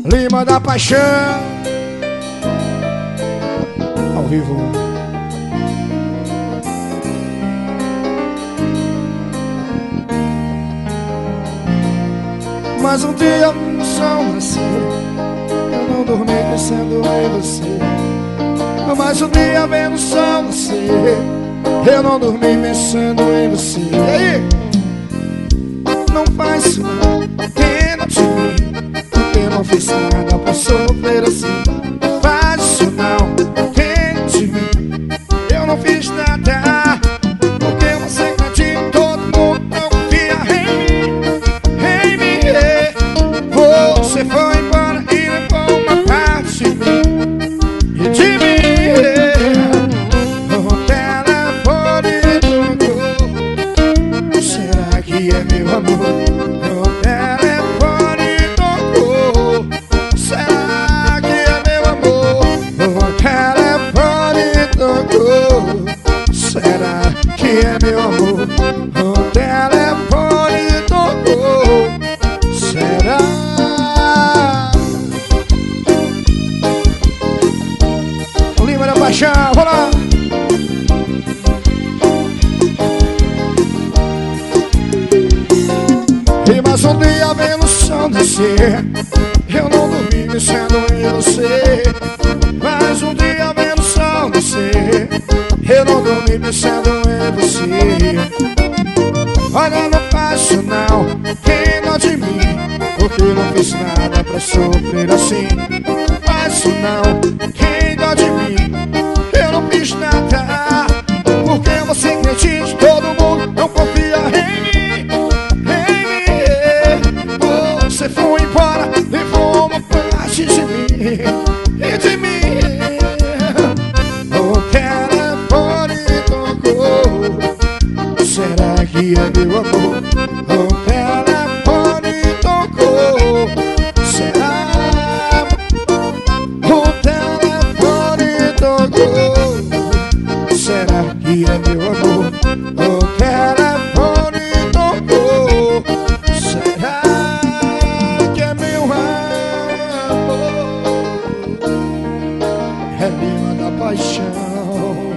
Lima da Paixão, ao vivo. Mas um dia o sol nasceu, eu não dormi pensando em você. Mas um dia vendo o sol nascer, eu não dormi pensando em você. E aí? Não faz isso não, pena de mim, porque eu não fiz nada pra sofrer assim. Faz isso não, pena de mim, eu não fiz nada. Porque você acredita, todo mundo não confia em mim. Você foi embora e levou uma parte de mim e de mim. O telefone tocou, será que é meu amor? O telefone tocou, será que é meu amor? O telefone tocou, será que é meu amor? O telefone tocou, será? Lima da Paixão, vamos lá! E mais um dia vendo o sol descer, eu não dormi pensando em você. Mais um dia vendo o sol descer, eu não dormi pensando em você. Olha, não faço não, pena de mim, porque não fiz nada pra sofrer assim. Faço não, quem dó de mim, eu não fiz nada. Porque você acredita, todo mundo não confia em mim. Você foi embora, levou uma parte de mim e de mim. O telefone tocou, será que é meu amor? O telefone tocou, será? O telefone tocou, será que é meu amor? O telefone tocou, será que é meu amor? É Lima da Paixão.